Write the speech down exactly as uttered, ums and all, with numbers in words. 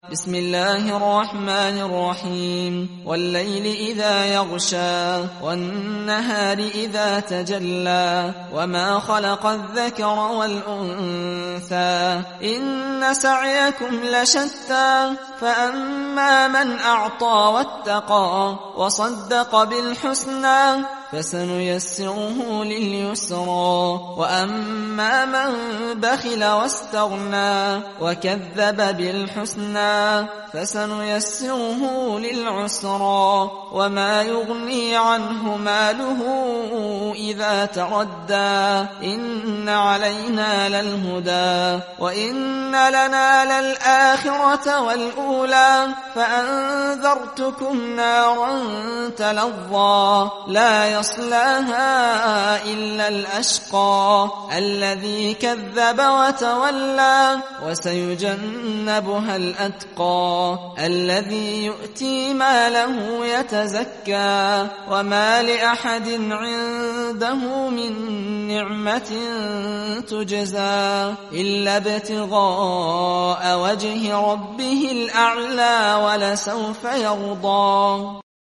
بسم الله الرحمن الرحيم والليل إذا يغشى والنهار إذا تجلى وما خلق الذكر والأنثى إن سعيكم لشتى فأما من أعطى واتقى وصدق بالحسنى فسنيسره لليسرى وأما من بخل واستغنى وكذب بالحسنى فسنيسره للعسرى وما يغني عنه ماله إذا تردى إن علينا للهدى وإن لنا للآخرة والأولى فأنذرتكم نارا تلظى لا يصلاها إلا الأشقى الذي كذب وتولى وسيجنبها الأتقى الذي يؤتي ماله يتزكى وما لأحد عنده من نعمة تجزى إلا ابتغاء وجه ربه الأعلى ولسوف يرضى.